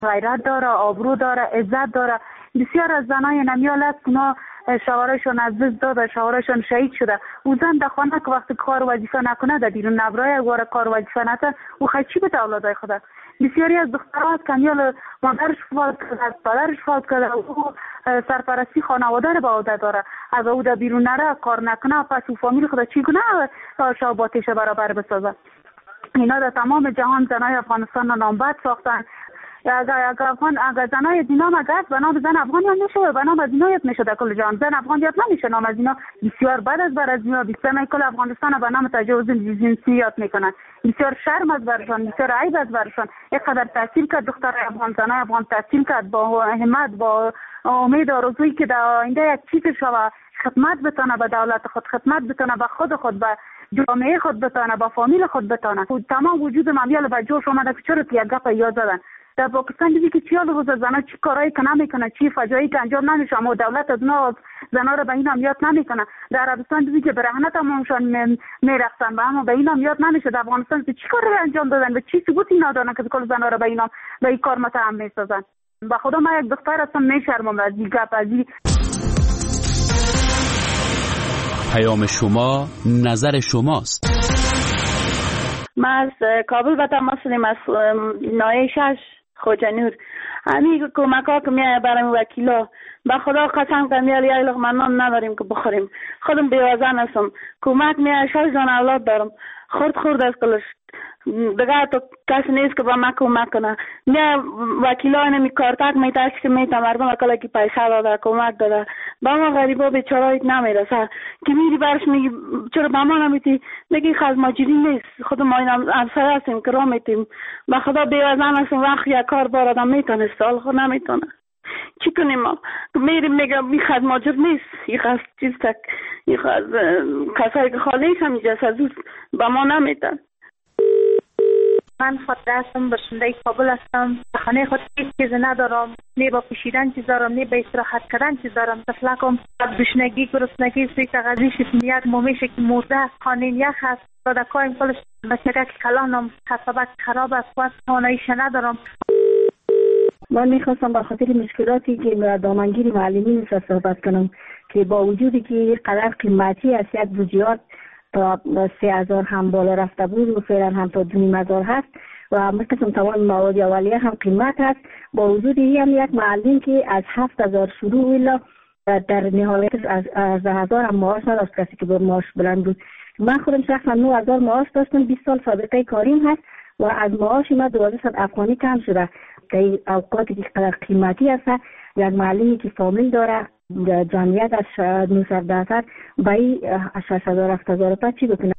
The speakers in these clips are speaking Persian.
غیرت داره، آبرو داره، عزت داره. بسیار از زنای نمیال اونا شوهرشون از دست داده، شوهرشون شهید شده. او زن در خانه که وقتی کار وظیفه نکنه، در بیرون نبرای واره کار وظیفه نکنه، او چی به اولادای خدا. بسیاری از دخترها کمیال مادرش فوت کرده، پدرش فوت کرده، او سرپرستی خانواده رو به عهده داره. از او در بیرون نره، کار نکنه، پس او فامیل خدا چیگونه شاباتش برابر بسازه. اینا در تمام جهان زنای افغانستان را نامبد ساختن. اگر زنای دینام اگر به نام زن افغانی هم میشه، به نام از اینا یاد میشه در کل جهان. زن افغان یاد نمیشه، نام از اینا بسیار بد است بر از اینا. بسیار کل افغانستان به نام تجاوز جنسی یاد میکنن. بسیار شرم است برشان، بسیار عیب است برشان. اینقدر تحصیل کرد دختر افغان، زنای افغان تحصیل کرد با همت، با امید و آرزویی که در آینده یک چیز شوه، خدمت بتونه به دولت خود، خدمت بتونه به خود به جامعه خود بتونه، با فامیل خود بتونه. تمام وجود مامیال به جوش اومده که چرا یک گپ یاد زدن. در پاکستان دیدی که چیال روز زنا چی کارایی که نمیکنه، چی فجایعی که انجام نمیشه، اما دولت از اونها زنا رو به این هم یاد نمیکنه. در عربستان دیدی که برهنه تمامشان میرقصن، اما به این هم یاد نمیشه. در افغانستان چی کاری انجام دادن و چی ثبوتی ندارن که کل زنا رو به این کار متهم میسازن. به خدا من یک دختر هستم، میشرمم از این گپ، از این. پیام شما نظر شماست. ما از کابل به تماس داریم، از نایه 6 خوجانور. همین کمک ها که میایه برای وکیلا، به خدا قسم که میایه یه لقمه نان نداریم که بخوریم. خودم بیوازن هستم، کمک میایه 6 جان اولاد دارم، خورد از کلش دیگه تو کسی نیست که با ما کمک کنه. میایه وکیلا نمی کارتک میتاش که میتا مردم اکلا که پیسه داده کمک داده، با ما غریبا بیچارایت نمیرسه که میری برش میگی چرا با ما نمیتی، میگی خز ماجری نیست، خود ما این همسایه هستیم که را میتیم. به خدا بیوزن هستیم، وقت یک کار بار آدم میتونه سال خود نمیتونه. چی کنیم ما؟ میریم میگم این خز ماجر نیست، این خز چیز تک، این خز کسایی که خالیش هم جسد با ما نمیتن. من خاطره هستم، باشنده کابل هستم. خانه خود هیچ چیز ندارم، نه با پوشیدن چیز دارم، نه با استراحت کردن چیز دارم. تفلکم گشنگی، گرسنگی، سوی تغذیه شکمیت مومیشه که مرده است، خانه یخ است، داده کایم کلش بچگه که کلانم حسابت خراب است، وقت خانهیش ندارم. من میخواستم به خاطر مشکلاتی که دامنگیر معلمین صحبت کنم که با وجودی که قدر قیمتی است، یک بودجه تا 3000 هم بالا رفته بود و فعلا هم تا 2500 هست و مثل تمام مواد اولیه هم قیمت هست. با وجود این هم یک معلم که از 7000 شروع الا در نهایت از 1000 هم معاش نداشت، کسی که با معاش بلند بود. من خودم شخصا 9000 معاش داشتم، 20 سال سابقه کاریم هست و از معاش ما 1200 افغانی کم شده. که اوقاتی که قدر قیمتی هست، یک معلمی که فامیل داره، جمعیت از 900 با این 6000 چی بکنه؟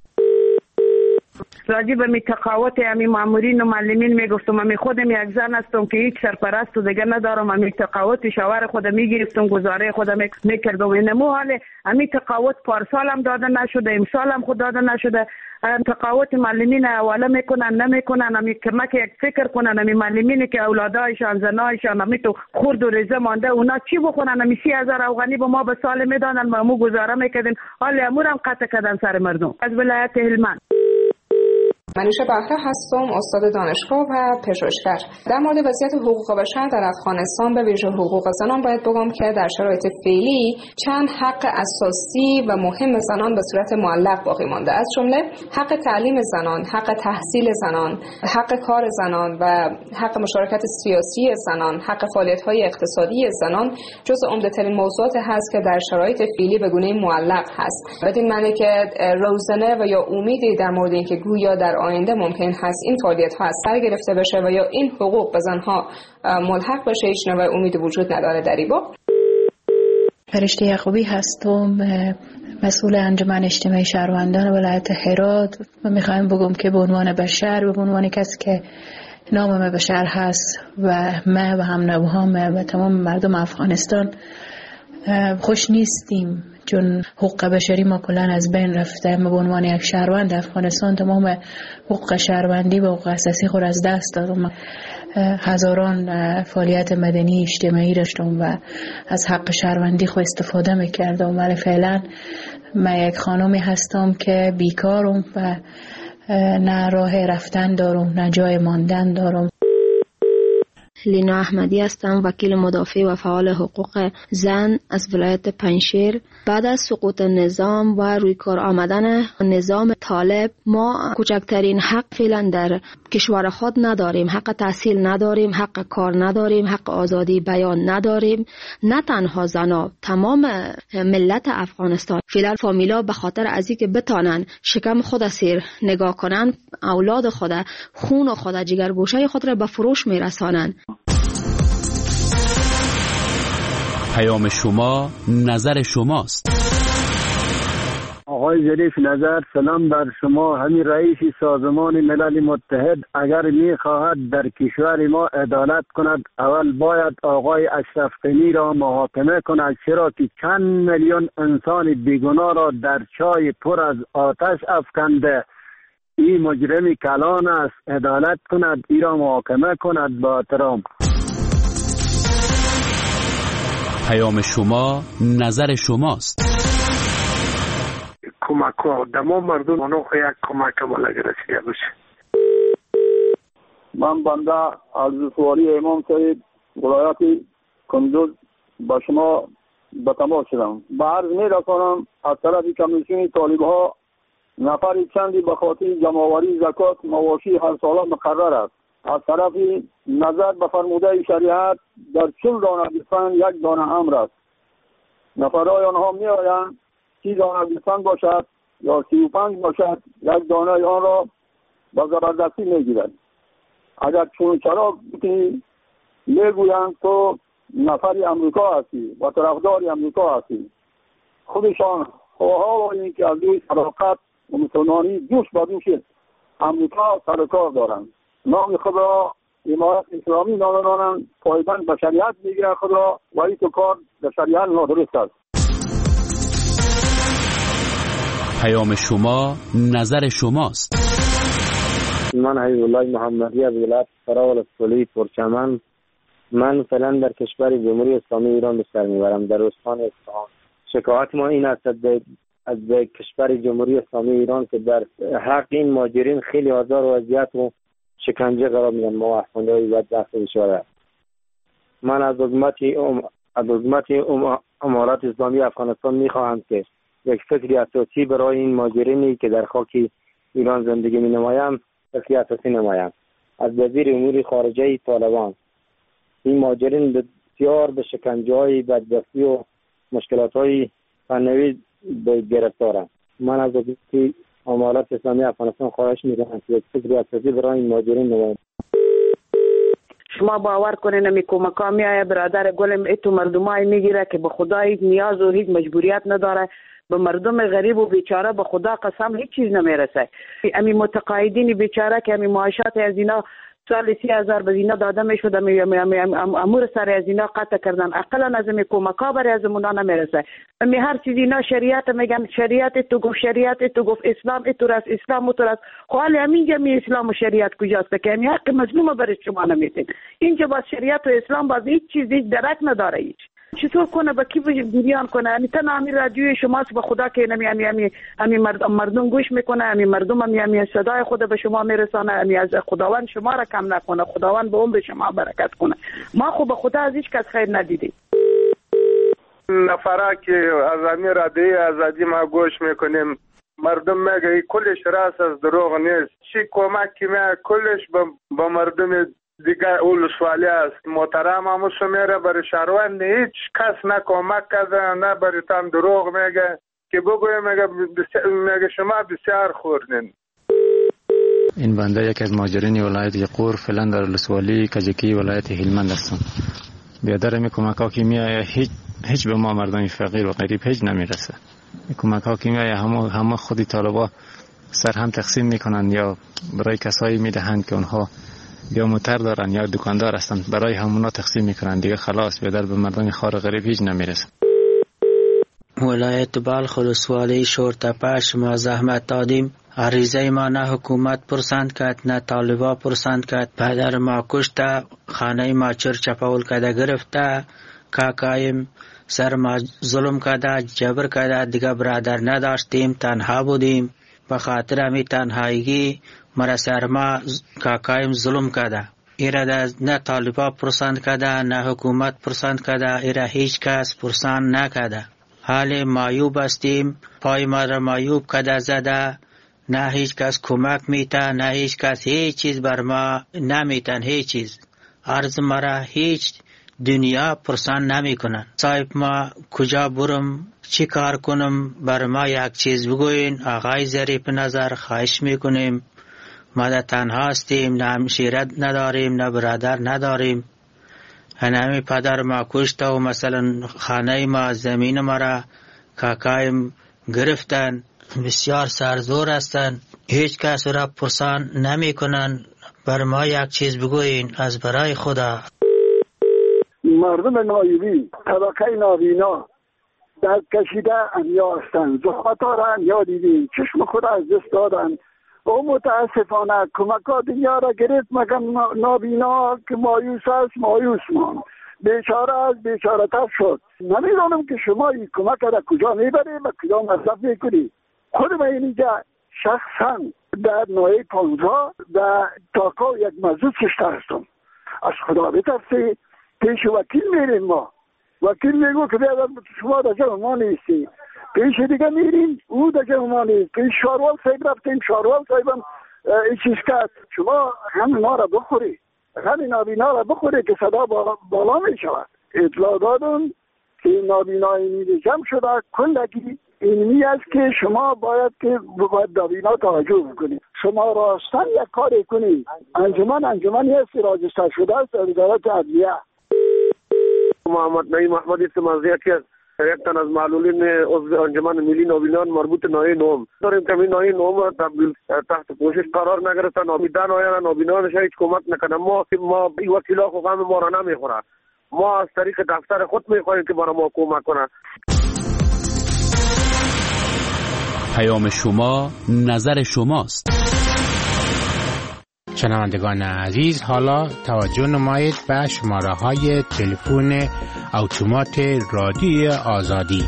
راجع به تقاوت امی مامورین و معلمین میگفتم، امی خودم یک زن هستم که هیچ سرپرست دیگه ندارم، امی تقاوت شوهر خودم میگرفتم، گزاره خودم میکردم. اینمو حال امی تقاوت پارسال هم داده نشده، امسال هم خود داده نشده. تقاوت معلمین اولا میکنن نمیکنن، امی کمک یک فکر کنن. امی معلمینی که اولادایشان زنایشان امی تو خورد و ریزه مانده، اونا چی بخونن؟ امی 30,000 افغانی به ما به سال میدادن، ما مو گزاره میکردیم، حال امور هم قطع کردن سر مردم. از ولایت هلمند منیشه بهره هستم، استاد دانشگاه و پژوهشگر. در مورد وضعیت حقوق بشر در افغانستان به ویژه حقوق زنان باید بگم که در شرایط فعلی چند حق اساسی و مهم زنان به صورت معلق باقی مانده، از جمله حق تعلیم زنان، حق تحصیل زنان، حق کار زنان و حق مشارکت سیاسی زنان، حق فعالیت‌های اقتصادی زنان جزو عمده‌ترین موضوعات هست که در شرایط فعلی به گونه معلق هست. بدین معنی که روزنه و یا امیدی در مورد اینکه گویا در آینده ممکن هست این فعالیت ها از سر گرفته بشه و یا این حقوق به زنها ملحق بشه، هیچ نوع امید وجود نداره در این باب. فرشته یعقوبی هستم، مسئول انجمن اجتماعی شهروندان ولایت هرات و میخوایم بگم که به عنوان بشر و به عنوان کسی که نام بشر هست و ما و هم نوهام و تمام مردم افغانستان خوش نیستیم، چون حقوق بشری ما کلان از بین رفته. ما به عنوان یک شهروند افغانستان تمام حقوق شهروندی و حقوق اساسی خود از دست دادم. هزاران فعالیت مدنی اجتماعی داشتم و از حق شهروندی خود استفاده میکردم، ولی فعلا من یک خانمی هستم که بیکارم و نه راه رفتن دارم نه جای ماندن دارم. لینا احمدی هستم، وکیل مدافع و فعال حقوق زن از ولایت پنجشیر. بعد از سقوط نظام و روی کار آمدن نظام طالب، ما کوچکترین حق فعلا در کشور خود نداریم. حق تحصیل نداریم، حق کار نداریم، حق آزادی بیان نداریم. نه تنها زنا، تمام ملت افغانستان فعلا فامیلا به خاطر از اینکه بتانن شکم خود سیر نگاه کنن، اولاد خود، خون خود، جگرگوشه خود را به فروش میرسانن. پیام شما نظر شماست. آقای ظریف نظر، سلام بر شما. همین رئیس سازمان ملل متحد اگر میخواهد در کشور ما عدالت کند، اول باید آقای اشرف غنی را محاکمه کند، چرا که چند میلیون انسان بیگناه را در چای پر از آتش افکنده. این مجرم کلان است، عدالت کند، ای را محاکمه کند. با احترام. پیام شما نظر شماست. کمک ها دما مردم منو یک کمک بالا رسیده باشه. من بنده از سوالی امام سید ولایت کندوز با شما به تماس شدم. به عرض می رسانم از طرف کمیسیون طالب ها نفر چندی به خاطر جمع‌آوری زکات مواشی هر ساله مقرر است. از طرف نظر به فرموده شریعت در 40 دانه گوسفند 1 دانه امر است. نفرای آنها می آیند 30 دانه گوسفند باشد یا 35 باشد، 1 دانه آن را با زبردستی می گیرند. اگر چون چرا میگویند تو نفری امریکا هستی و طرفدار امریکا هستی، خودشان خواه و این که از دوی صداقت و مسلمانی دوش با دوش امریکا سرکار دارند. نام خود را امارت اسلامی نامانند، پایبند به شریعت میگیرند خود را، و این تو کار به شریعت نادرست است. پیام شما نظر شماست. من حبیب الله محمدی از ولایت فراول سولی پرچمن. من فعلا در کشور جمهوری اسلامی ایران به سر میبرم، در استان اصفهان. شکایت ما این است از کشور جمهوری اسلامی ایران که در حق این مهاجرین خیلی آزار و اذیت و شکنجه قرار میدن. ما افغان‌های بدبخت بیچاره. من از حکومت امارات اسلامی افغانستان میخواهم که یک فکری اساسی برای این مهاجرینی که در خاک ایران زندگی مینمایند فکری اساسی نمایند. از وزیر امور خارجه طالبان این مهاجرین بسیار به شکنجه‌های بدبختی و مشکلات‌های فنی گرفتارند. من از حکومت امارات اسلامی افغانستان خواهش می‌کنم که یک فکری اساسی برای این مهاجرین نمایند. شما باور کنین می کمکا میایه برادر گلم ایتو مردمای میگیره که به خدا هیچ نیاز و هیچ مجبوریت نداره، به مردم غریب و بیچاره به خدا قسم هیچ چیز نمیرسه. امی متقاعدین بیچاره که امی معاشات از اینا سال 30,000 به اینا داده میشد، امور سر از اینا قطع کردن. اقلا از امی کمکا برای از مونا نمیرسه. امی هر چیز اینا شریعت میگن، شریعت تو گفت، شریعت تو گفت، اسلام تو راست، اسلام تو راست. خو حالا همینجا می اسلام و شریعت کجاست که امی حق مظلوم برای شما نمیتین. اینجا با شریعت و اسلام باز هیچ چیز هیچ درک نداره. هیچ چطور کنه با کی بیان کنه؟ یعنی تنها همین رادیوی شماست به خدا که همین مردم گوش میکنه، همین مردم همین صدای خود به شما میرسانه. همین از خداوند شما را کم نکنه، خداوند به عمر شما برکت کنه. ما خو به خدا از هیچ کس خیر ندیدیم. نفره که از همین رادیوی آزادی ما گوش میکنیم، مردم میگه کلش راست از دروغ نیست. چی کمک که میگه کلش با مردم دیگه اول سوالی است. محترم همو سمیره برای شهروند هیچ کس نه کمک کرده، نه برای تام دروغ میگه که بگوی میگه شما بسیار خوردین. این بنده یک از مهاجرین ولایت یقور فعلا در ولسوالی کجکی ولایت هلمند هستم. بیادر می کمک ها که میایه هیچ به ما مردم فقیر و غریب هیچ نمیرسه. کمک ها که میایه همه خودی طالبا سر هم تقسیم میکنن یا برای کسایی میدهند که اونها یا موتر دارن یا دکاندار هستن، برای همونا تقسیم میکنن دیگه. خلاص بیادر به مردم خار غریب هیچ نمیرسه. ولایت بلخ ولسوالی شورتپش ما زحمت دادیم. عریضه ما نه حکومت پرسند کرد نه طالبا پرسند کرد. پدر ما کشته، خانه ما چرچپول کده گرفته، کاکایم سر ما ظلم کده، جبر کده، دیگه برادر نداشتیم، تنها بودیم. به خاطر همی تنهایگی مرا سر ما کاکایم ظلم کده. ایره نه طالبا پرسند کده نه حکومت پرسند کده، ایره هیچ کس پرسند نکده. حال مایوب استیم، پای ما را مایوب کده زده، نه هیچ کس کمک میتن، نه هیچ کس هیچ چیز بر ما نمیتن، هیچ چیز. عرض مرا هیچ دنیا پرسان نمی کنن. صاحب ما کجا برم، چی کار کنم، بر ما یک چیز بگوین. آقای ظریف نظر خواهش میکنیم، ما در تنها هستیم، نه همشیرت نداریم، نه برادر نداریم. هنمی پدر ما کشته و مثلا خانه ما، زمین ما را کاکایم گرفتن، بسیار سرزور هستن، هیچ کس را پرسان نمی کنن. بر ما یک چیز بگوین از برای خدا. مردم نایبی، طبقه نابینا در کشیده انیا هستند، زحمت‌ها را انیا دیدیم، چشم خود از دست دادن و متاسفانه کمک‌ها دنیا را گرفت، مگر نابینا که مایوس است مایوس ماند، بیچاره از بیچاره تر شد. نمیدانم که شما این کمک را کجا میبرید و کجا مصرف میکنید. خود من اینجا شخصا در نوعی 15 در تاکا یک مزود کشته هستم. از خدا بترسید، پیش وکیل میریم، ما وکیل میگو که بیادر شما در جمع ما نیستی، پیش دیگه میریم او در جمع ما نیست، پیش شاروال صاحب رفتیم، شاروال صاحبم این چیز کرد، شما هم ما را بخوری، همین نابینا را بخوری که صدا بالا می شود. اطلاع دادن که نابینای میده جمع شده، کلگی اینمی است که شما باید که باید نابینا توجه بکنید. شما راستن یک کاری کنید. انجمنی هستی راجستر شده است در وزارت عدلیه. محمد نعیم محمدی سمازی که یک تن از معلولین عضو انجمن ملی نابینان مربوط نوعی نوم داریم که این نوعی نوم تحت پوشش قرار نگرفتن، نابیدان آیان نابینانش هیچ کمک نکنن. ما این وکیلا خو غم ما را نمیخوره، ما از طریق دفتر خود میخواهیم که برای ما کمک کنه. پیام شما نظر شماست. شنوندگان عزیز، حالا توجه نمایید به شماره های تلفن اتومات رادیوی آزادی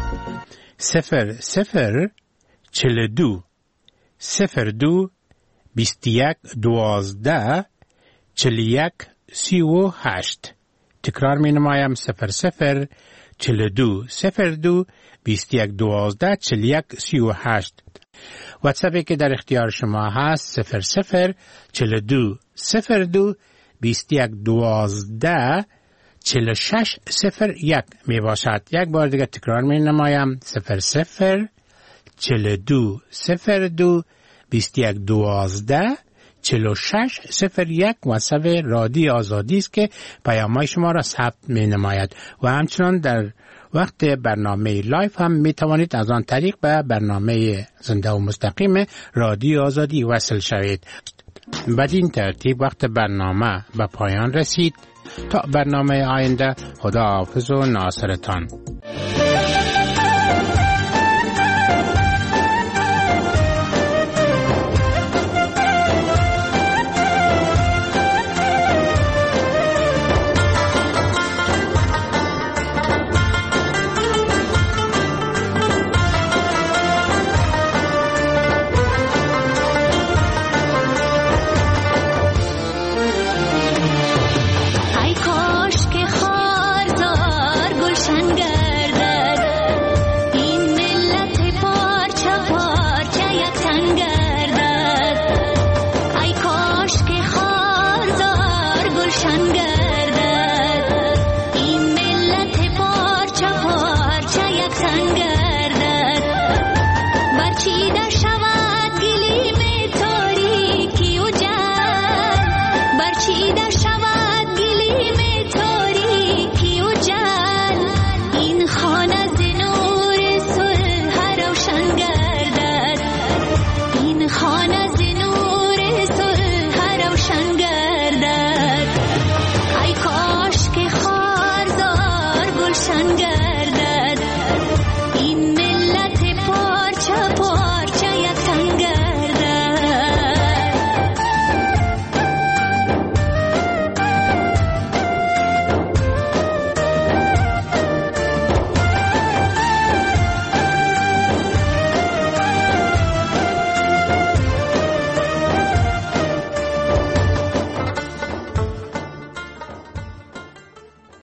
00 42 02 21 12 41 38. تکرار می نمایم 00 42 02 21 12 41 38. واتساپی که در اختیار شما هست 00 42 02 21 12 46 01 می باشد. یک بار دیگه تکرار می نمایم 00 42 02 21 12 46 01. واتساپ رادیو آزادی است که پیام‌های شما را ثبت می نماید و همچنان در وقت برنامه لایف هم می توانید از آن طریق به برنامه زنده و مستقیم رادیو آزادی وصل شوید. بدین ترتیب وقت برنامه به پایان رسید. تا برنامه آینده، خدا حافظ و ناصرتان.